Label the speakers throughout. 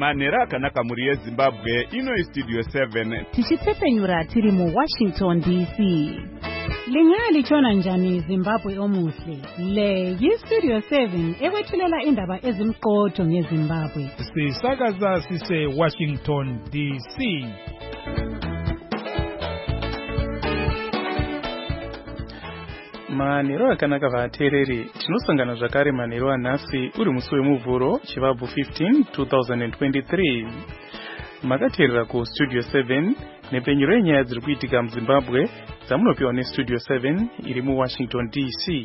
Speaker 1: Manera akanaka muri yeZimbabwe ino iStudio 7
Speaker 2: tichitsepenyura tiri mu Washington DC. Lingali chona njani Zimbabwe omuhle. Le yiStudio 7 ewethulela indaba ezimqotho ngeZimbabwe.
Speaker 3: Sisakaza sise Washington DC.
Speaker 4: Manero akanaka vatereri tinosangana zvakare manero anhasi uri musi wemuvhuro chivabvu 15 2023 makateerera ku Studio 7 nepenyuro yenyaya dziri kuitika muZimbabwe dzamunopiwa neStudio 7 iri mu Washington DC.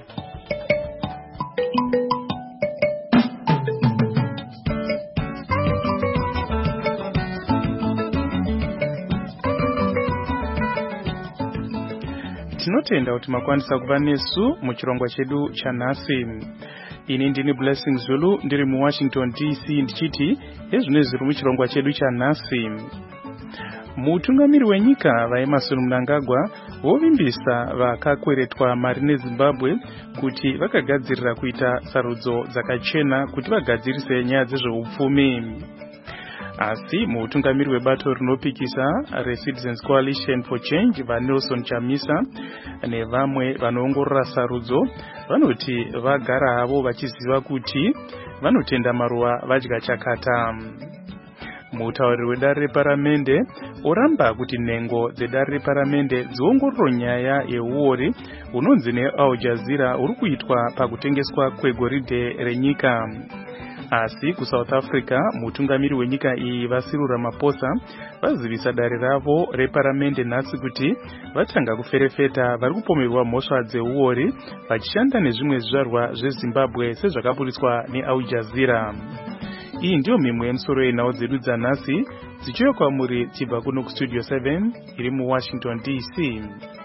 Speaker 4: Tinotenda kuti makwanisa kuva nesu muchirongwa chedu chanhasi. Ini ndini Blessing Zulu ndiri mu Washington DC ndichiti ezvino zviri muchirongwa chedu chanhasi. Mutungamiri wenyika vaEmmerson Mnangagwa vovimbisa vakakweretwa mari neZimbabwe kuti vakagadzirira kuita sarudzo dzakachena kuti vagadzirise nyaya dzezveupfumi. Asi mutungamiri webato rinopikisa reCitizens Coalition for Change vaNelson Chamisa nevamwe vanoongorora sarudzo vanoti vagara havo vachiziva kuti vanotenda maruva vadya chakata. Mutauriri wedare reparamende oramba kuti nhengo dzedare reparamende dziongororo nyaya yeuori unonzi neAl Jazeera uri kuitwa pakutengeswa kwegoridhe renyika. Asi kuSouth Africa mutungamiri wenyika iyi Cyril Ramaphosa vazivisa dare ravo reparamende nhasi kuti vatanga kuferefeta vari kupomerwa mhosva dzeuori vachishanda nezvimwe zvizvarwa zveZimbabwe sezvakaburitswa neAl Jazeera. Iyi ndiyo mimwe yemusoro yenhau dzedu dzanhasi dzichiuya kwamuri chibva kuno kuStudio 7 iri mu Washington DC.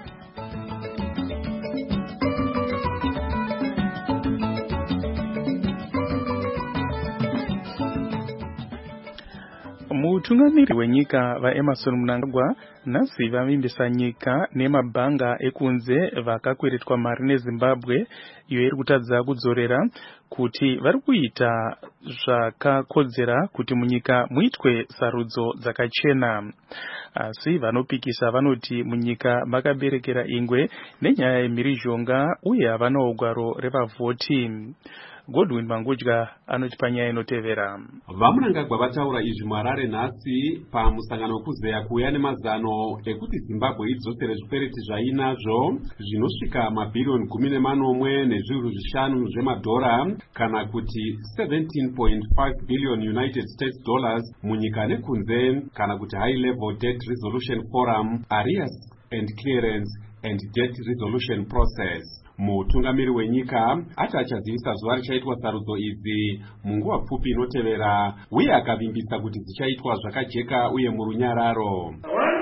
Speaker 4: Mutungamiri wenyika vaEmmerson Mnangagwa nhasi vavimbisa nyika nemabhanga ekunze vakakweretwa mari neZimbabwe iyo iri kutadza kudzorera kuti vari kuita zvakakodzera kuti munyika muitwe sarudzo dzakachena. Asi vanopikisa vanoti munyika makaberekera ingwe nenyaya yemhirizhonga uye havana ugaro revavhoti. Godwin Mangudya anoti panyaya inotevera.
Speaker 5: VaMnangagwa vataura izvi muHarare nhasi pamusangano wekuzeya kuuya nemazano ekuti Zimbabwe idzosere zvikwereti zvainazvo zvinosvika mabhirioni 14.5 zvemadhora kana kuti 17.5 billion United States dollars munyika nekunze kana kuti High Level Debt Resolution Forum, Arrears and Clearance and Debt Resolution Process. Mutungamiri wenyika ati achazivisa zuva richaitwa sarudzo idzi munguva pfupi inotevera uye akavimbisa kuti dzichaitwa zvakajeka uye murunyararo.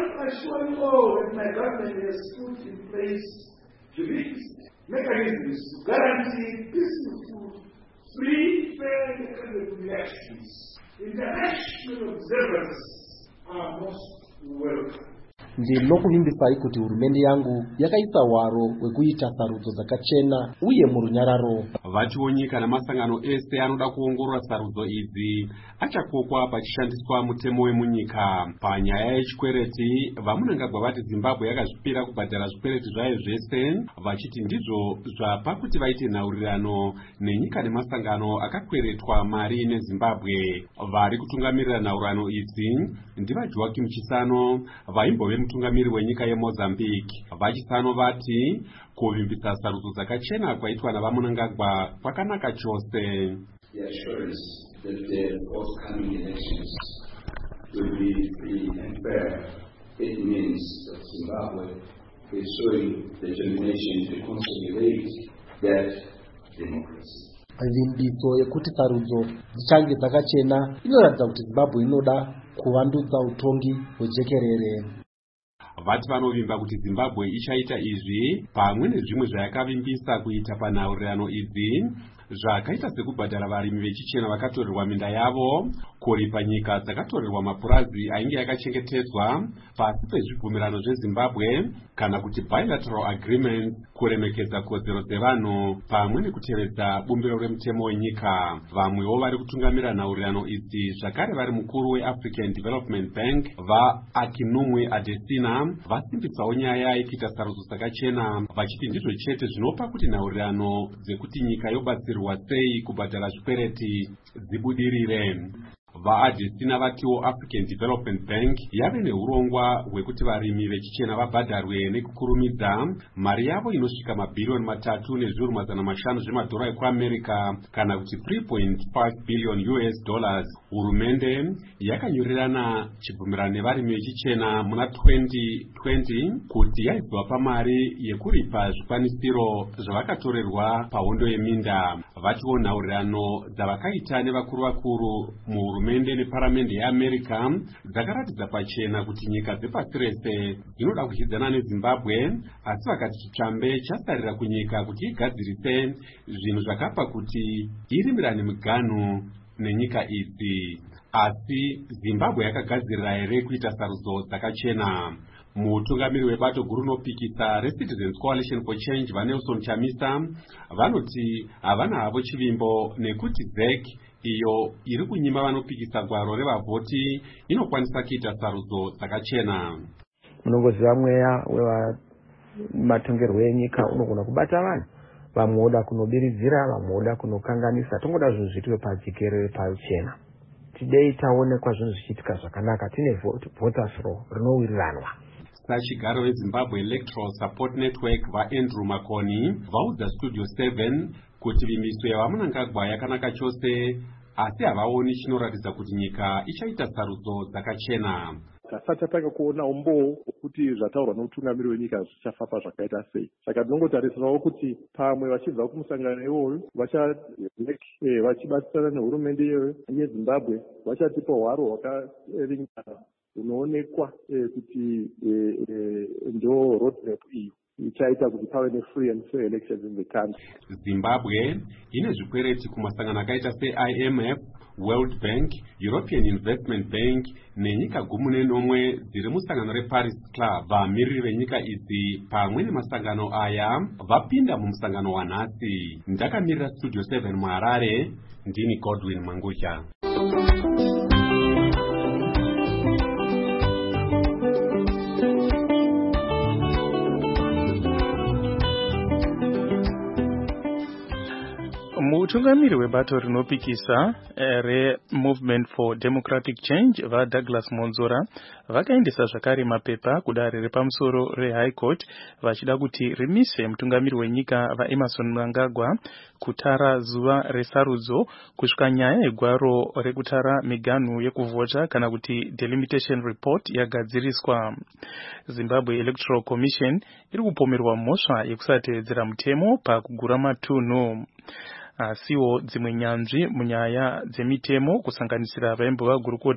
Speaker 6: Ndinokuvimbisai kuti hurumende yangu yakaisa hwaro wekuita sarudzo dzakachena uye murunyararo.
Speaker 5: Vatiwo nyika namasangano ese anoda kuongorora sarudzo idzi achakokwa pachishandiswa mutemo wemunyika. Panyaya yechikwereti vaMnangagwa vati Zimbabwe yakazvipira kubhadhara zvikwereti zvayo zvese vachiti ndizvo zvapa kuti vaite nhaurirano nenyika nemasangano akakweretwa mari neZimbabwe. Vari kutungamirira nhaurirano idzi ndivaJoakim Chisano vaimbove mutungamiri wenyika yeMozambique. VaChisano vati kuvimbisa sarudzo dzakachena kwaitwa navaMnangagwa kwakanaka chose.
Speaker 7: That the forthcoming elections will be free and fair. It means that Zimbabwe is showing determination to consolidate that democracy.
Speaker 6: Vimbiso yekuti sarudzo dzichange dzakachena inoratidza kuti Zimbabwe inoda kuvandudza utongi hwejekerere.
Speaker 5: Vati vanovimba kuti Zimbabwe ichaita izvi pamwe nezvimwe zvayakavimbisa kuita panhaurirano idzi zvakaita sekubhadhara varimi vechichena vakatorerwa minda yavo kuripa nyika dzakatorerwa mapurazi ainge yakachengetedzwa pasi pezvibvumirano zveZimbabwe kana kuti bilateral agreement, kuremekedza kodzero dzevanhu pamwe nekutevedza bumbiro remutemo wenyika. Vamwewo vari kutungamira nhaurirano idzi zvakare vari mukuru weAfrican Development Bank vaAkinumwe Adesina vasimbitsawo nyaya yekuita sarudzo dzakachena, vachiti ndizvo chete zvinopa kuti nhaurirano dzekuti nyika yobatsirwa sei kubhadhara zvikwereti dzibudirire. VaAdesina vatiwo African Development Bank yave neurongwa hwekuti varimi vechichena vabhadharwe nekukurumidza mari yavo inosvika mabhirioni 3.5 zvemadhora ekuAmerica kana kuti $3.5 billion. Hurumende yakanyorerana chibvumirano nevarimi vechichena muna 2020 kuti yaibva pamari yekuripa zvikwanisiro zvavakatorerwa pahondo yeminda. Vatiwo nhaurirano dzavakaita nevakuru vakuru muhurumende neparamende yeAmerica dzakaratidza pachena kuti nyika dzepasi rese dzinoda kudyidzana neZimbabwe, asi vakati chitsvambe chasarira kunyika kuti igadzirise zvinhu zvakapa kuti irimirane miganhu nenyika idzi. Asi Zimbabwe yakagadzirira here kuita sarudzo dzakachena? Mutungamiri webato guru rinopikisa reCitizens Coalition for Change vaNelson Chamisa vanoti havana havo chivimbo nekuti ZEC iyo iri kunyima vanopikisa gwaro revavhoti inokwanisa kuita sarudzo dzakachena.
Speaker 8: Munongoziva mweya wematongerwo enyika unogona kubata vanhu, vamwe voda kunobiridzira, vamwe voda kunokanganisa. Tongoda zvinhu zviitwe pajikerere pachena. Tidei taonekwa zvinhu zvichiitika zvakanaka, tine voters roll rinowiriranwa.
Speaker 5: Sachigaro weZimbabwe Electoral Support Network vaAndrew Makoni vaudza Studio 7 kuti vimbiso yavaMnangagwa yakanaka chose, asi havaoni chinoratidza kuti nyika ichaita sarudzo dzakachena.
Speaker 9: Tasati tatanga kuona umbowo kuti zvataurwa nomutungamiri wenyika zvichafamba zvakaita sei. Saka tinongotarisirawo kuti pamwe vachibva kumusangano iwoyo vachibatsirana nehurumende yeZimbabwe vachatipa hwaro hwakaringana unoonekwa kuti ndo roadmap iyo ichaita kuti pave ne-free and fair elections in the country.
Speaker 5: Zimbabwe ine zvikwereti kumasangano akaita seIMF, World Bank, European Investment Bank nenyika 11 dziri musangano reParis Club. Vamiriri venyika idzi pamwe nemasangano aya vapinda mumusangano wanhasi. Ndakamirira Studio 7 muHarare, ndini Godwin Mangusha.
Speaker 4: Mutungamiri webato rinopikisa reMovement for Democratic Change vaDouglas Monzora vakaendesa zvakare mapepa kudare repamusoro reHigh Court vachida kuti rimise mutungamiri wenyika vaEmmerson Mnangagwa kutara zuva resarudzo kusvika nyaya yegwaro rekutara miganhu yekuvhota kana kuti delimitation report yagadziriswa. Zimbabwe Electoral Commission iri kupomerwa mhosva yekusatevedzera mutemo pakugura matunhu. Asiwo dzimwe nyanzvi munyaya dzemitemo kusanganisira vaimbova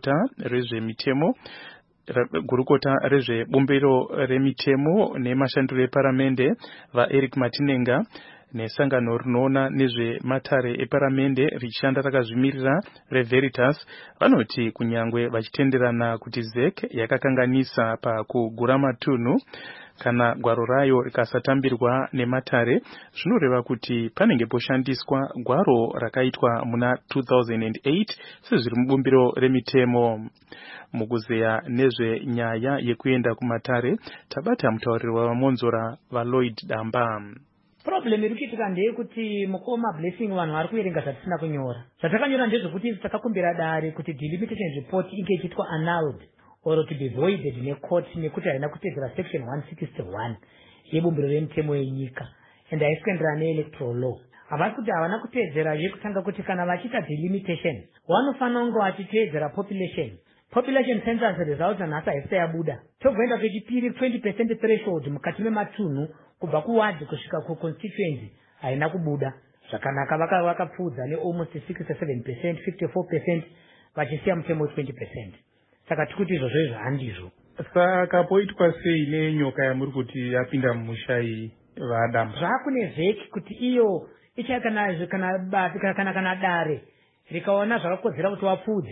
Speaker 4: gurukota rezvebumbiro remitemo nemashandiro eparamende vaEric Matinenga nesangano rinoona nezvematare eparamende richishanda rakazvimirira reVeritas vanoti kunyangwe vachitenderana kuti ZEC yakakanganisa pakugura matunhu kana gwaro rayo rikasatambirwa nematare, zvinoreva kuti panenge poshandiswa gwaro rakaitwa muna 2008 sezviri mubumbiro remitemo. Mukuzeya nezvenyaya yekuenda kumatare tabata mutauriri wavaMonzora vaLloyd Damba.
Speaker 10: Problem iri kuitika ndeyekuti mukoma Blessing vanhu vari kuerenga zvatisina kunyora. Zvatakanyora ndezvekuti takakumbira dare kuti delimitation report inge ichiitwa annulled or to be voided necourt nekuti haina kutedzera section 161 yebumbiro remitemo yenyika and haisikuenderana neelectoral law. Havasi kuti havana kutedzera yekutanga kuti kana vachiita delimitation vanofanira kunge vachitedzera population census results anhasi haisati yabuda. Togoenda kwechipiri 20% threshold mukati mematunhu kubva kuward kusvika kuconstituency haina kubuda zvakanaka. Vakapfuudza nealmost 67%, 54% vachisiya mutemo 20%. Saka tikuti izvozvo handizvo.
Speaker 4: Saka poitwa sei nenyoka yamuri kuti yapinda mumusha iyi vaDamba?
Speaker 10: Zvakune ZEC kuti iyo kana dare rikaona zvakakodzera kuti vapfuudze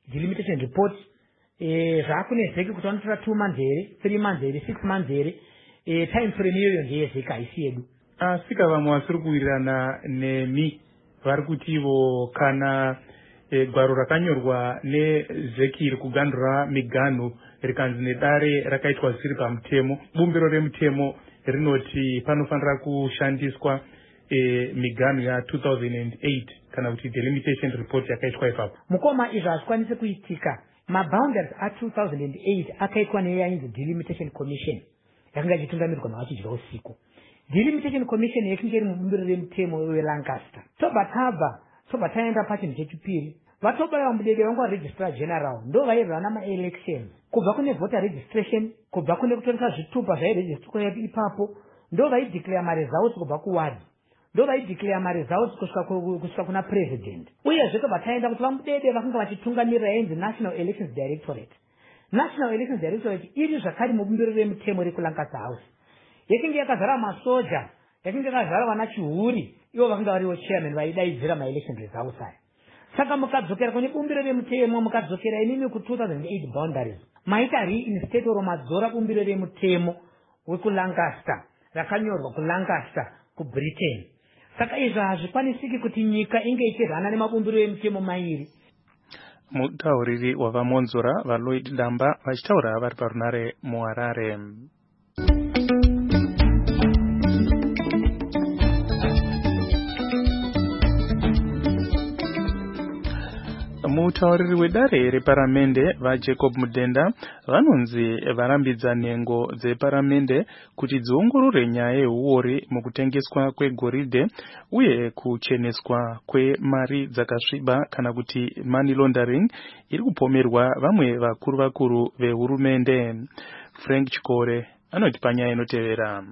Speaker 10: delimitation report zvakunezeki kuti vanotora 2 months here 3 months here 6 months here time frame iyoyo ndeyezeka haisi yedu.
Speaker 4: Asika vamwe vasiri kuwirirana nemi vari kutivo kana gwaro rakanyorwa nezeki iri kugandura miganhu rikanzi nedare rakaitwa zvisiri pamutemo, bumbiro remutemo rinoti panofanira kushandiswa miganhu ya2008 kana kuti delimitation report yakaitwa ipapo.
Speaker 10: Mukoma izvo hazvikwanisi kuitika. Maboundaries a2008 akaitwa neyainzi delimitation commission yakanga ichitungamirirwa navachidya usiku. Delimitation commission yakinge iri mubumbiro remutemo weLancaster. Tobva taenda pachinhu chechipiri. Vatobayiwa mudede vangu varegistrar general ndo vairwa namaelections kubva kune voter registration, kubva kune kutoresa zvitupa zvairegistrwa ipapo, ndo vaideclare maresults kubva kuward, ndo vaideclare maresults kusvika kuna president. Uyezve tobva taenda kuti vamudede vakanga vachitungamirira yainzi National Elections Directorate. National Elections Directorate iri zvakare mubumbiro remutemo rekuLancaster House. Yakinge yakazara masoja, yakinge yakazara vana chihuri, ivo vakanga variwo chairman vaidaidzira maelection results aya. Saka mukadzokera kune bumbiro remutemo, mukadzokera inini ku2008 boundaries, maita reinstate oro madzora bumbiro remutemo wekuLancaster rakanyorwa kuLancaster kuBritain. Saka izvo hazvikwanisiki kuti nyika inge ichirana nemabumbiro emutemo mairi.
Speaker 4: Mutauriri wavamonzora vaLloyd Damba vachitaura vari parunare muHarare. Mutauriri wedare reparamende vaJacob Mudenda vanonzi varambidza nhengo dzeparamende kuti dziongorore nyaya yehuori mukutengeswa kwegoridhe uye kucheneswa kwemari dzakasviba kana kuti money laundering iri kupomerwa vamwe vakuru vehurumende. Frank Chikore anoti panyaya inotevera.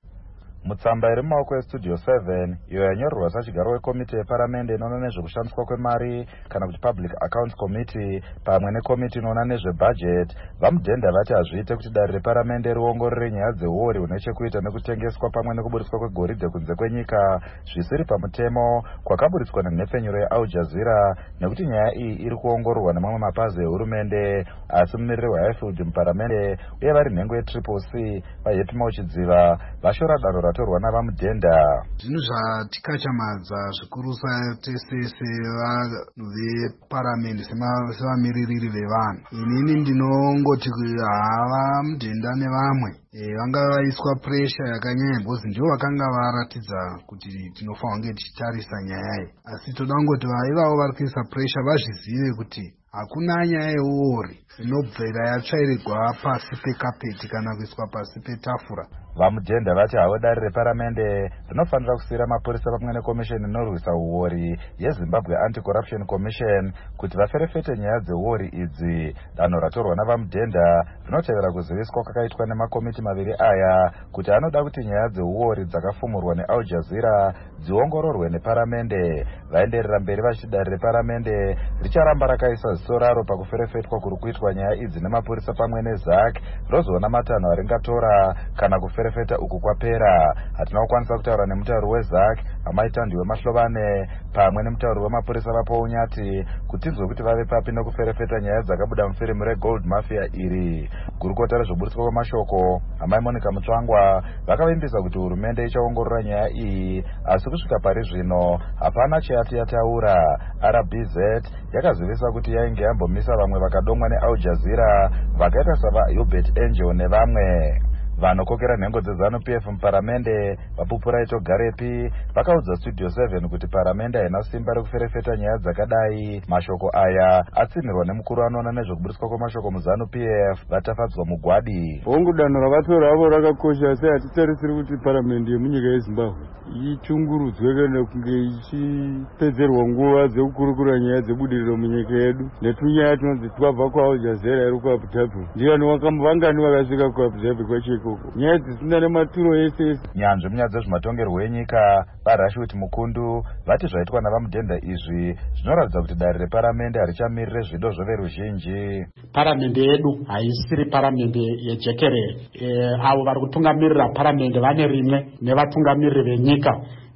Speaker 11: Mutsamba iri mumaoko estudio 7 iyo yanyorerwa sachigaro wekomiti yeparamende inoona nezvekushandiswa kwemari kana kuti public accounts committee pamwe nekomiti inoona nezvebudget, vaMudhenda vati hazviite kuti dare reparamende riongorore nyaya dzeuori hune chekuita nekutengeswa pamwe nekuburitswa kwegoridhe kunze kwenyika zvisiri pamutemo kwakaburitswa nenhepfenyuro yeAl Jazeera, nekuti nyaya iyi iri kuongororwa nemamwe mapazi ehurumende. Asi mumiriri weHighfield muparamende uye vari nhengo yeCCC vaHepi Chidziva vashora danho ratorwa navaMudhenda.
Speaker 12: Zvinhu zvatikachamadza zvikurusa tese sevanhu veparamende sevamiririri vevanhu. Inini ndinongoti havaMudhenda nevamwe vanga vaiswa pressure yakanyanya because ndivo vakanga varatidza kuti tinofanira kunge tichitarisa nyaya iyi. Asi toda kungoti ivavo vari kuisa pressure vazvizive kuti hakuna nyaya yeuori inobvera yatsvairirwa pasi pekapeti kana kuiswa pasi petafura.
Speaker 11: VaMudhenda vati havo dare reparamende rinofanira kusiyira mapurisa pamwe nekomisheni inorwisa uori yeZimbabwe Anti-Corruption Commission kuti vaferefete nyaya dzeuori idzi. Danho ratorwa navaMudhenda rinotevera kuziviswa kwakaitwa nemakomiti maviri aya kuti anoda kuti nyaya dzeuori dzakafumurwa neAl Jazeera dziongororwe neparamende. Vaenderera mberi vachiti dare reparamende richaramba rakaisa ziso raro pakuferefetwa kuri kuitwa nyaya idzi nemapurisa pamwe neZAC rozoona matanho aringatora kana kuferefeta uku kwapera. Hatina kukwanisa kutaura nemutauri weZAC Amaitandiwe Mahlovane pamwe nemutauri wemapurisa vapo Unyati kuti tinzwe kuti vave papi nekuferefeta nyaya dzakabuda mufirimu reGold Mafia iri. Gurukota rezvoburitswa kwemashoko Amai Monica Mutsvangwa vakavimbisa kuti hurumende ichaongorora nyaya iyi, asi kusvika pari zvino hapana chayati yataura. RBZ yakazivisa kuti yainge yambomisa vamwe vakadomwa neAl Jazeera vakaita savaHubert Angel nevamwe. Vanokokera nhengo dzeZANU-PF muparamende vaPupuraito Garepi vakaudza Studio 7 kuti paramende haina simba rekuferefeta nyaya dzakadai. Mashoko aya atsimirwa nemukuru anoona nezvekuburitswa kwemashoko muZANU-PF Vatafadzwa Mugwadi.
Speaker 13: Hongu danho ravatora avo rakakosha, asi hatitarisiri kuti paramende yemunyika yeZimbabwe ichungurudzwe kana kunge ichipedzerwa nguva dzekukurukura nyaya dzebudiriro munyika yedu netunyaya tunonzi twabva kuAl Jazeera iri kuAbu Dhabi. Ndivanhu vangani vakasvika kuAbu Dhabi kwachiko nyaya dzisina nematuro ese.
Speaker 11: Nyanzvi munyaya dzezvematongerwo enyika vaRashid Mukundu vati zvaitwa navaMudhenda izvi zvinoratidza kuti dare reparamende harichamirire zvido zveveruzhinji.
Speaker 14: Paramende yedu haisiri paramende yejekerere. Avo vari kutungamirira paramende vane rimwe nevatungamiriri venyika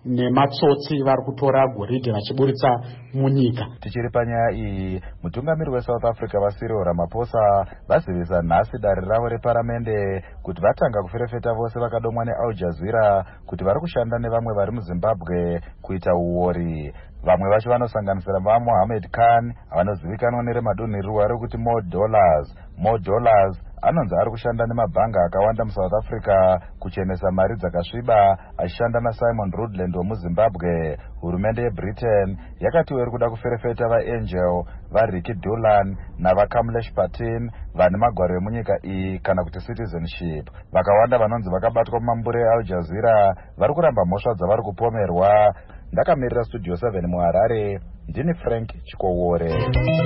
Speaker 14: nematsotsi vari kutora goridhe vachiburitsa munyika.
Speaker 11: Tichiri panyaya iyi, mutungamiri weSouth Africa vaCyril Ramaphosa vazivisa nhasi dare ravo reparamende kuti vatanga kuferefeta vose vakadomwa neAl Jazeera kuti vari kushanda nevamwe vari muZimbabwe kuita uori. Vamwe vacho vanosanganisira Mohammed Khan vanozivikanwa neremadonhererwa rekuti More Dollars anonzi ari kushanda nemabhanga akawanda muSouth Africa kuchenesa mari dzakasviba achishanda naSimon Rudland wemuZimbabwe. Hurumende yeBritain yakatiwo iri kuda kuferefeta vaAngel, vaRicky Doolan navaKamlesh Patin vane magwaro emunyika iyi kana kuti citizenship. Vakawanda vanonzi vakabatwa mumambure eAl Jazeera vari kuramba mhosva dzavari kupomerwa. Ndakamirira Studio 7 muHarare, ndini Frank Chikowore.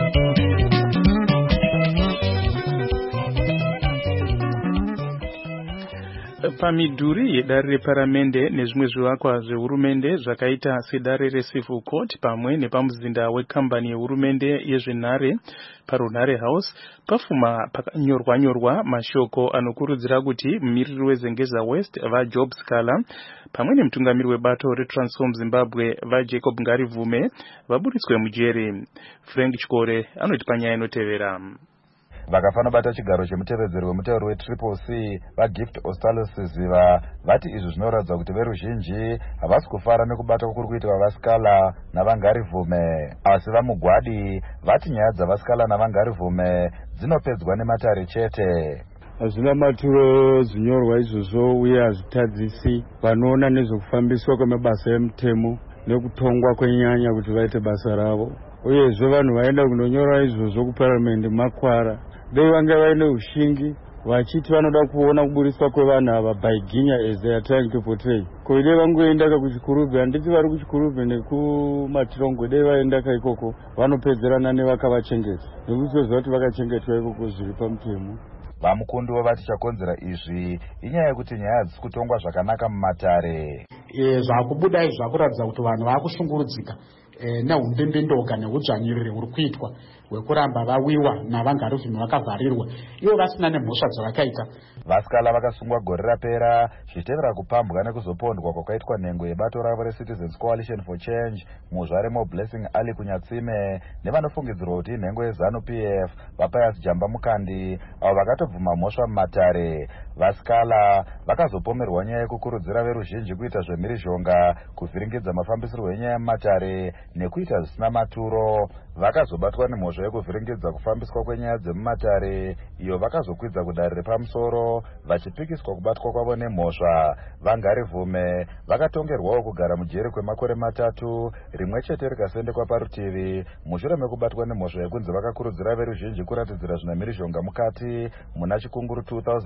Speaker 4: Pamidhuri yedare reparamende nezvimwe zvivakwa zvehurumende zvakaita sedare reCivil Court pamwe nepamuzinda wekambani yehurumende yezvenhare paRunhare House pafuma pakanyorwa mashoko anokurudzira kuti mumiriri weZengeza West vaJob Scala pamwe nemutungamiri webato reTransform Zimbabwe vaJacob Ngarivume vaburitswe mujeri. Frank Chikore anoti panyaya inotevera.
Speaker 11: Vakafana bata chigaro chemutevedzeri wemutauri weCCC vaGift Ostalisiziva vati izvi zvinoratidza kuti veruzhinji havasi kufara nekubatwa kuri kuitwa vaScala naVangarivume. Asi vamugwadi vati nyaya dzavaScala naVangarivume dzinopedzwa nematare chete.
Speaker 13: Hazvina maturo zvinyorwa izvozvo uye hazvitadzisi vanoona nezvokufambiswa kwemabasa emutemo nekutongwa kwenyanya kuti vaite basa ravo. Uyezve vanhu vaenda kunonyora izvozvo kuparamende makwara dei vange vaine ushingi vachiti vanoda kuona kuburiswa kwevanhu ava baiginya as they are trying to portray. Ko dei vangoenda kuchikurubhe, handiti vari kuchikurubhe nekumatirongwe, dei vaenda ikoko vanopedzerana nevakavachengeta nekuzoziva kuti vakachengetwa ikoko zviri pamutemo.
Speaker 11: Vamukundiwo vati chakonzera izvi inyaya yekuti nyaya hadzisi kutongwa zvakanaka mumatare.
Speaker 14: Zvakubuda izvi zvakuratidza kuti vanhu vakushungurudzika nehumbimbindoga nehudzvanyiriri huri kuitwa hwekuramba vawiwa naVangarivume vakavharirwa ivo vasina nemhosva dzavakaita.
Speaker 11: VaScala vakasungwa gore rapera zvichitevera kupambwa nekuzopondwa kwakaitwa nhengo yebato ravo reCitizens Coalition for Change muzvare Blessing Ali Kunyatsime nevanofungidzirwa kuti inhengo yeZanu-PF vaPius Jamba Mukandi avo vakatobvuma mhosva mumatare. VaScala vakazopomerwa nyaya yekukurudzira veruzhinji kuita zvemhirizhonga, kuvhiringidza mafambisirwo enyaya mumatare nekuita zvisina maturo. Vakazobatwa nemhosva yekuvhiringidza kufambiswa kwenyaya dzemumatare iyo vakazokwidza kudare repamusoro vachipikiswa kubatwa kwavo nemhosva. Vangarivume vakatongerwawo kugara mujeri kwemakore 3 rimwe chete rikasendekwa parutivi mushure mekubatwa nemhosva yekunzi vakakurudzira veruzhinji kuratidzira zvinamhirizhonga mukati muna chikunguru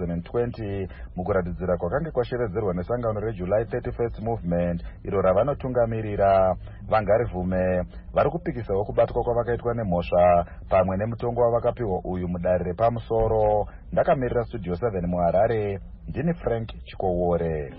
Speaker 11: 2020 mukuratidzira kwakange kwashevedzerwa nesangano reJuly 31st Movement iro ravanotungamirira. Vangarivume vari kupikisawo kubatwa kwavakaitwa nemhosva pamwe nemutongo wavakapiwa uyu mudare repamusoro. Ndakamirira Studio 7 muHarare, ndini Frank Chikowore.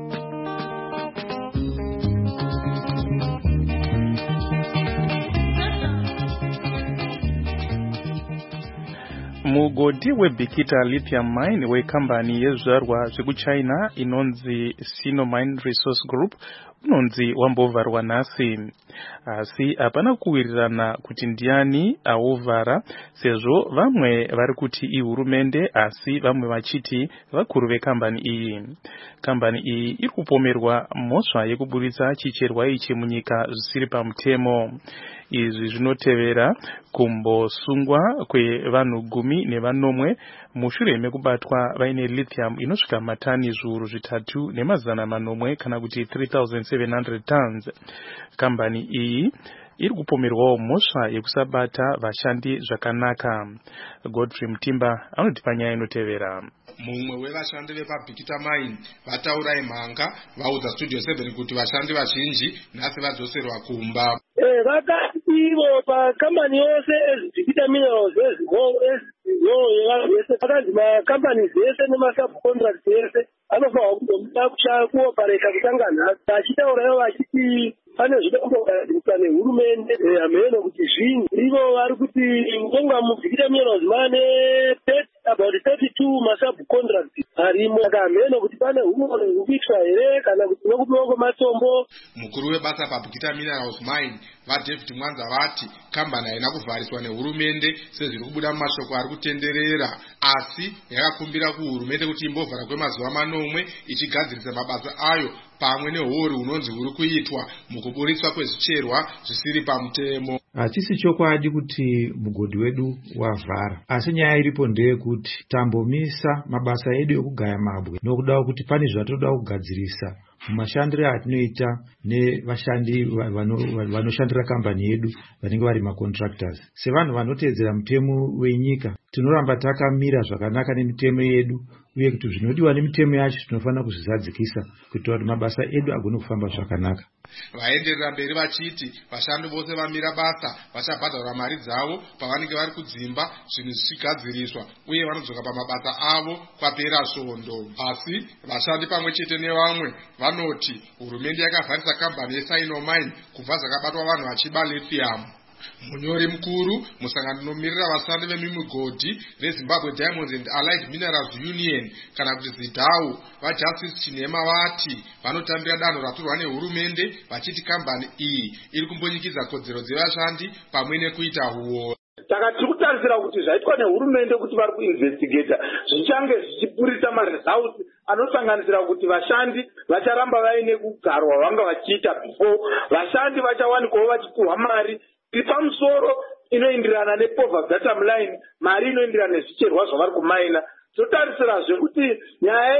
Speaker 4: Mugodhi weBikita Lithium Mine wekambani yezvizvarwa zvekuChina inonzi Sinomine Resource Group unonzi wambovharwa nhasi. Asi hapana kuwirirana kuti ndiani auvhara sezvo vamwe vari kuti ihurumende asi vamwe vachiti vakuru vekambani iyi. Kambani iyi iri kupomerwa mhosva yekuburitsa chicherwa ichi munyika zvisiri pamutemo. Izvi zvinotevera kumbosungwa kwevanhu 10 mushure mekubatwa vaine lithium inosvika matani zviuru 3,800 kana kuti 3,700 tons. Kambani iyi iri kupomerwawo mhosva yekusabata vashandi zvakanaka. Godfrey Mutimba anoti panyaya inotevera.
Speaker 15: Mumwe wevashandi vepaBikita Mine vataura imhanga vaudza Studio 7 kuti vashandi vazhinji nhasi vadzoserwa kumba.
Speaker 16: Vakati ivo pakambani yose eZibikita Minerals yese vakanzi makambani dzese nemasubcontract ese anofanirwa kuzomuda kuopareta kutanga nhasi. Vachitaurawo vachiti pane zvidombogadziriswa nehurumende hameno kuti zvinhu ivo vari kuti ngonga muBikita Minerals mane about 32 masubcontracts arimo akamhena kuti pane humwe hukuitwa here kana kuti nokupiwa kwematombo.
Speaker 15: Mukuru webasa paBukita Minerals Mine vaDavid Mwanza vati kambani haina kuvhariswa nehurumende sezviri kubuda mumashoko ari kutenderera, asi yakakumbira kuhurumende kuti imbovhara kwemazuva 9 ichigadzirisa mabasa ayo pamwe nehori hunonzi huri kuitwa mukuburitswa kwezvicherwa zvisiri pamutemo.
Speaker 3: Hachisi chokwadi kuti mugodhi wedu wavhara, asi nyaya iripo ndeyekuti tambomisa mabasa edu ekugaya mabwe nokuda kuti pane zvatoda kugadzirisa mumashandiro atinoita nevashandi vanoshandira kambani yedu vanenge vari macontractors. Sevanhu vanoteedzera mutemo wenyika tinoramba takamira zvakanaka nemitemo yedu, uye kuti zvinodiwa nemitemo yacho tinofanira kuzvizadzikisa kuitira kuti mabasa edu agone kufamba zvakanaka.
Speaker 15: Vaenderera mberi vachiti vashandi vose vamira basa vachabhadharwa mari dzavo pavanenge vari kudzimba zvinhu zvichigadziriswa uye vanodzoka pamabasa avo kwapera svondo. Asi vashandi pamwe chete nevamwe vanoti hurumende yakavharisa kambani yeSino Mine kubva zvakabatwa vanhu vachiba lithium. Munyori mukuru musangano unomirira vashandi vemigodhi veZimbabwe Diamonds and Allied Minerals Union kana kuti ZIDAU vaJustice Chinema vati vanotambira danho ratorwa nehurumende vachiti kambani iyi iri kumbonyikidza kodzero dzevashandi pamwe nekuita huoro.
Speaker 16: Saka tiri kutarisira kuti zvaitwa nehurumende kuti vari kuinvestigata zvichange zvichipurisa maresults anosanganisira kuti vashandi vacharamba vaine kugarwa vanga vachiita before, vashandi vachawanikwawo vachipuhwa mari pamusoro inoenderana nepoverty datum line, mari inoenderana nezvicherwa zvavari kumaina. Totarisirazve kuti nyaya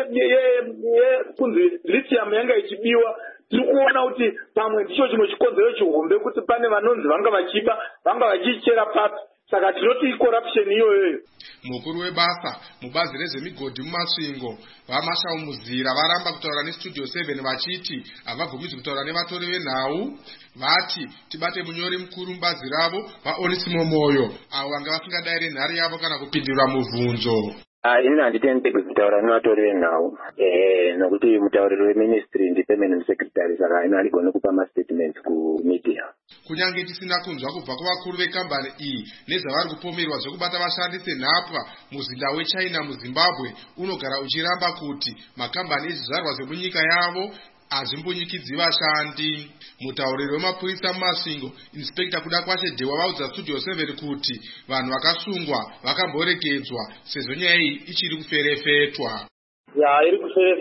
Speaker 16: yekunzi lithium yanga ichibiwa tiri kuona kuti pamwe ndicho chimwe chikonzero chihombe kuti pane vanonzi vanga vachiba vanga vachichera papi, saka tinoti corruption iyoyo.
Speaker 15: Mukuru webasa mubazi rezvemigodhi mumasvingo vaMashau Muzira varamba kutaura neStudio 7 vachiti havabvumidzwi kutaura nevatori venhau. Vati tibate munyori mukuru mubazi ravo vaOnesimo Moyo avo vanga vasingadayire nhare yavo kana kupindura mubvunzo.
Speaker 17: Ini handitendi kutaura nevatori venhau nokuti mutauriri weministry ndi permanent secretary, saka ino haligoni kupa mastatements kumedia.
Speaker 15: Kunyange tisina kunzwa kubva kuvakuru vekambani iyi nezvavari kupomerwa zvekubata vashandi senhapwa muzinda weChina muZimbabwe unogara uchiramba kuti makambani ezvizvarwa zvemunyika yavo hazvimbonyikidzi vashandi. Mutauriri wemapurisa mumasvingo Inspector Kuda Kwashe Dewa vaudza Studio 7 kuti vanhu vakasungwa vakamboregedzwa sezvo nyaya iyi ichiri kuferefetwa.
Speaker 16: Iri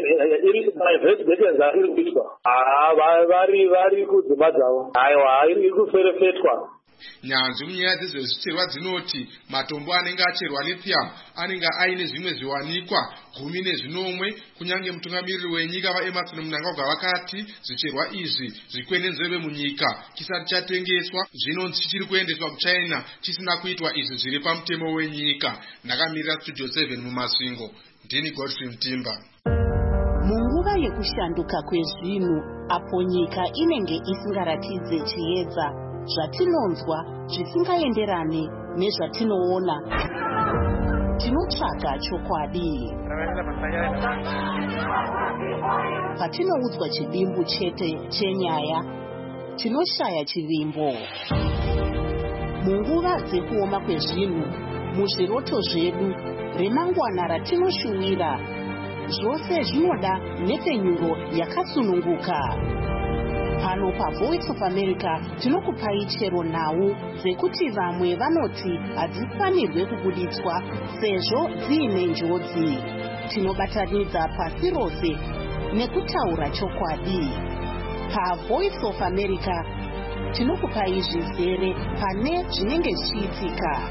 Speaker 16: kuferefetwa iri kuitwa vari kudzimba dzavo, aiwa iri kuferefetwa.
Speaker 15: Nyanzvi munyaya dzezvezvicherwa dzinoti matombo anenge acherwa lithium anenge aine zvimwe zviwanikwa 10 kunyange mutungamiriri wenyika vaEmmerson Mnangagwa vakati zvicherwa izvi zvikwenenzveve munyika chisati chatengeswa zvinonzi chichiri kuendeswa kuChina chisina kuitwa izvi zviri pamutemo wenyika. Ndakamirira Studio 7 mumasvingo, ndini Godfrey Mtimba.
Speaker 18: Munguva yekushanduka kwezvinhu apo nyika inenge isingaratidze chiedza, zvatinonzwa zvisingaenderane nezvatinoona, tinotsvaga chokwadi. Patinoudzwa chivimbo chete chenyaya, tinoshaya chivimbo. Munguva dzekuoma kwezvinhu, muzviroto zvedu, remangwana ratinoshuvira, zvose zvinoda nhepfenyuro yakasununguka. Pano paVoice of America tinokupai chero nhau dzekuti vamwe vanoti hadzifanirwe kubuditswa sezvo dziine njodzi. Tinobatanidza pasi rose nekutaura chokwadi. PaVoice of America tinokupai zvizere pane zvinenge zvichiitika.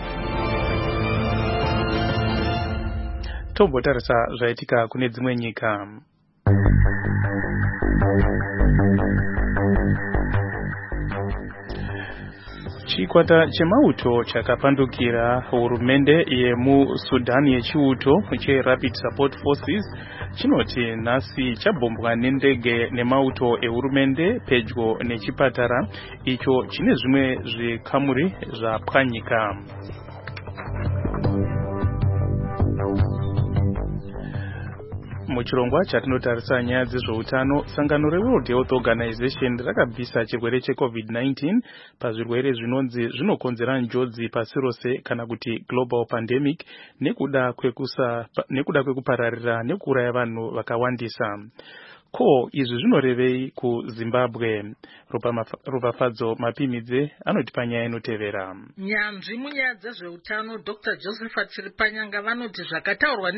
Speaker 4: Tombotarisa zvaitika kune dzimwe nyika. Chikwata chemauto chakapandukira hurumende yemuSudani yechiuto cheRapid Support Forces chinoti nhasi chabhombwa nendege nemauto ehurumende pedyo nechipatara icho chine zvimwe zvikamuri zvapwanyika. Muchirongwa chatinotarisa nyaya dzezveutano, sangano reWorld Health Organization rakabvisa chirwere cheCovid-19 pazvirwere zvinonzi zvinokonzera njodzi pasi rose kana kuti global pandemic nekuda kwekupararira nekuuraya vanhu vakawandisa. Ko izvi zvinorevei kuZimbabwe? Ropafadzo Mapimidze anotipa nyaya inotevera.
Speaker 19: Nyanzvi munyaya dzezveutano Dr. Josephat Chiripanyanga vanoti zvakataurwa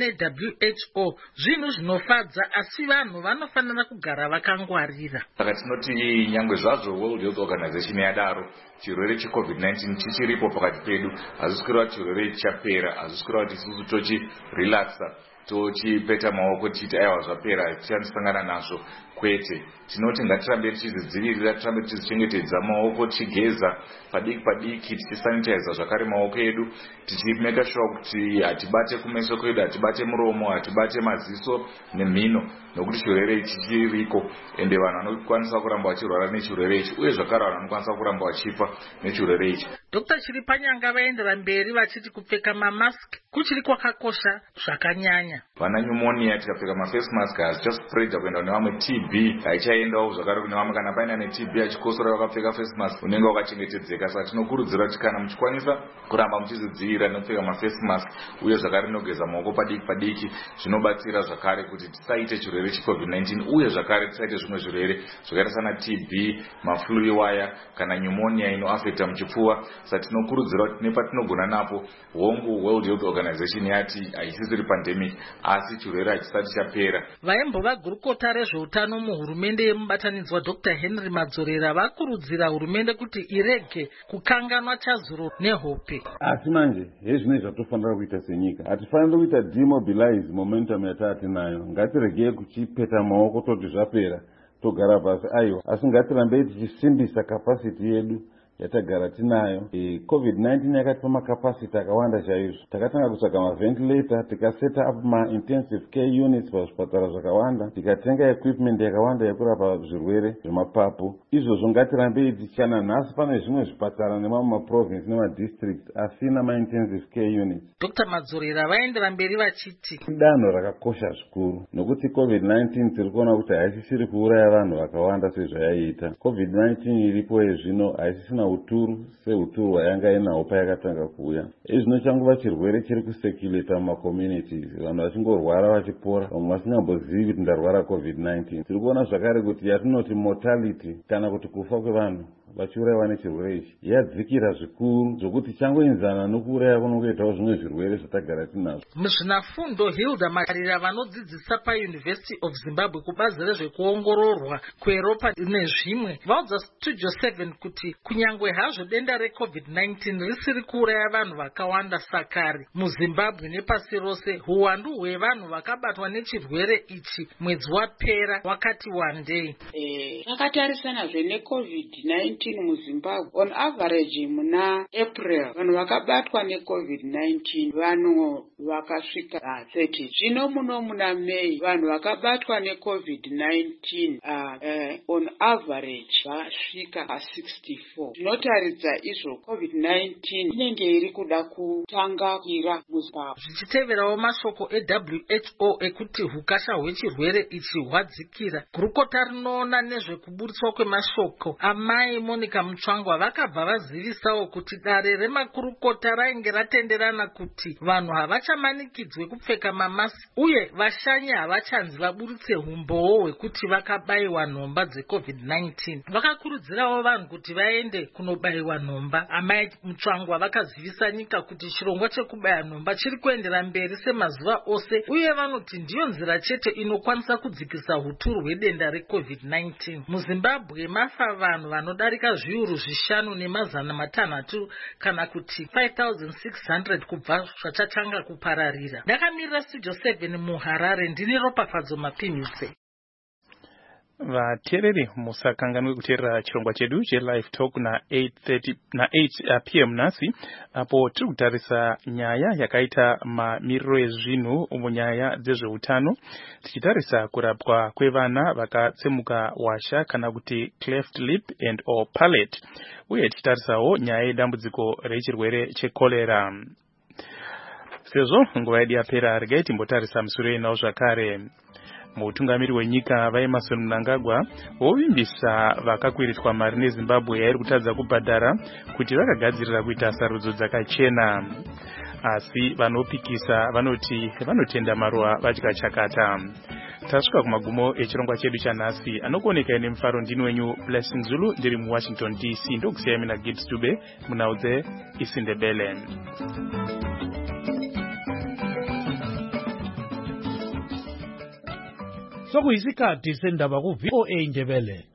Speaker 19: neWHO zvinhu zvinofadza, asi vanhu vanofanira kugara vakangwarira.
Speaker 20: Saka tinoti nyangwe zvazvo World Health Organization yadaro chirwere cheCovid-19 chichiripo pakati pedu, hazvisi kureva kuti chirwere chichapera, hazvisi kureva kuti isusu tochirelaxa tochipeta maoko tichiti aiwa zvapera tichandisangana nazvo. Kwete, tinoti ngatirambe tichidzivirira, tirambe tichichengetedza maoko, tichigeza padiki padiki, tichisanitiza zvakare maoko edu, tichimeka sure kuti hatibate kumeso kwedu, hatibate muromo, hatibate maziso nemhino, nokuti chirwere ichi chiriko ende vanhu vanokwanisa kuramba vachirwara nechirwere ichi, uye zvakare vanhu vanokwanisa kuramba vachifa nechirwere ichi.
Speaker 19: Dr. Chiripanyanga vaendera mberi vachiti kupfeka mamask kuchiri kwakakosha zvakanyanya.
Speaker 20: Vana pneumonia tikapfeka maface mask hazichaspread kuenda kune vamwe, TB haichaendawo zvakare kune vamwe. Kana paina neTB achikosora wakapfeka face mask unenge wakachengetedzeka. Saka tinokurudzira kuti kana muchikwanisa kuramba muchidzidzira nekupfeka maface mask uye zvakare nogeza maoko padiki padiki, zvinobatsira zvakare kuti tisaite chirwere cheCovid-19 uye zvakare tisaite zvimwe zvirwere zvakaita sana TB, maflu iwaya kana pneumonia inoafekta muchipfuva. Saka tinokurudzira kuti nepatinogona napo, hongu World Health Organization yati haisisiri pandemic asi chirwere hachisati chapera.
Speaker 19: Vaimbova gurukota rezveutano muhurumende yemubatanidzwa Dr. Henry Madzorera vakurudzira hurumende kuti irege kukanganwa chazuro nehope.
Speaker 21: Asi manje hezvine zvatofanira kuita senyika, hatifaniri kuita demobilize momentum yataatinayo. Ngatiregei kuchipeta maoko toti zvapera togara pasi, aiwa, asi ngatirambei tichisimbisa capacity yedu yatagara tinayo. COVID-19 yakatipa makapasiti akawanda chaizvo. Takatanga kutsvaga maventilator, tikaseta up ma-intensive care units pazvipatara zvakawanda, tikatenga equipment yakawanda yekurapa zvirwere zvemapapu. Izvozvo ngatirambei tichana. Nhasi pane zvimwe zvipatara nemamwe maprovince nemadistrict asina ma-intensive care units.
Speaker 19: Dr. Madzorera vaendera mberi vachiti
Speaker 21: danho rakakosha zvikuru, nokuti COVID-19 tiri kuona kuti haisisiri kuuraya vanhu vakawanda sezvayaiita. COVID-19 iripo zvino haisisina uturu seuturu hwayanga inawo payakatanga kuuya. Izvino changuva chirwere chiri kusekuleta mumakommunities, vanhu vachingorwara vachipora, vamwe vasingambozivi kuti ndarwara COVID-19. Tiri kuona zvakare kuti yatinoti mortality kana kuti kufa kwevanhu vachiurayiwa nechirwere ichi yadzikira zvikuru, zvokuti changoenzana nokuuraya kunongoitawo zvimwe zvirwere zvatagara tinazvo.
Speaker 19: Muzvinafundo Hilda Makarira vanodzidzisa paUniversity of Zimbabwe kubazi rezvekuongororwa kweropa nezvimwe vaudza Studio 7 kuti kunyangwe hazvo denda reCovid-19 risiri kuuraya vanhu vakawanda sakare muZimbabwe nepasi rose, huwandu hwevanhu vakabatwa nechirwere ichi mwedzi wapera wakati wandei.
Speaker 22: Takatarisana neCovid-19 muZimbabwe, on average muna April vanhu vakabatwa neCovid-19 vanhu vakasvika 30. Zvino muno muna May vanhu vakabatwa neCovid-19 on average vasvika 64. Zvinotaridza izvo COVID-19 inenge iri kuda kutanga kuira muZimbabwe.
Speaker 19: Zvichiteverawo mashoko eWHO ekuti hukasha hwechirwere ichi hwadzikira, gurukota rinoona nezvekuburitswa kwemashoko amai Monica Mutsvangwa vakabva vazivisawo kuti dare remakurukota rainge ratenderana kuti vanhu havachamanikidzwe kupfeka mamasi uye vashanyi havachanzi vaburitse umbowo hwekuti vakabayiwa nhomba dzeCovid-19. Vakakurudzirawo vanhu kuti vaende kunobayiwa nhomba. Amai Mutsvangwa vakazivisa nyika kuti chirongwa chekubaya nhomba chiri kuendera mberi semazuva ose uye vanoti ndiyo nzira chete inokwanisa kudzikisa huturu hwedenda reCovid-19. MuZimbabwe mafa vanhu vanodarika zviuru 5,600 kana kuti 5,600 kubva zvachatanga kupararira. Ndakamirira Studio 7 muHarare, ndini Ropafadzo Mapimidze.
Speaker 4: Vateereri musakanganwe kuteerera chirongwa chedu cheLive Talk na 8 PM nhasi, apo tiri kutarisa nyaya yakaita mamiriro ezvinhu munyaya dzezveutano, tichitarisa kurapwa kwevana vakatsemuka washa kana kuti cleft lip and or palate, uye tichitarisawo nyaya yedambudziko rechirwere chekolera. Sezvo nguva yedu yapera, regai timbotarisa musure nawo zvakare. Mutungamiri wenyika vaEmmerson Mnangagwa vovimbisa vakakwiritwa mari neZimbabwe yairi kutadza kubhadhara kuti vakagadzirira kuita sarudzo dzakachena. Asi vanopikisa vanoti vanotenda maruva vadya chakata. Tasvika kumagumo echirongwa chedu chanhasi. Anokuoneka ine mufaro ndini wenyu Blessing Zulu ndiri muWashington DC. Ndokusiyai mina Gibbs Dube munhau dzeIsindebele.
Speaker 1: Sokuyisikhathi sendaba ku VOA Indebele.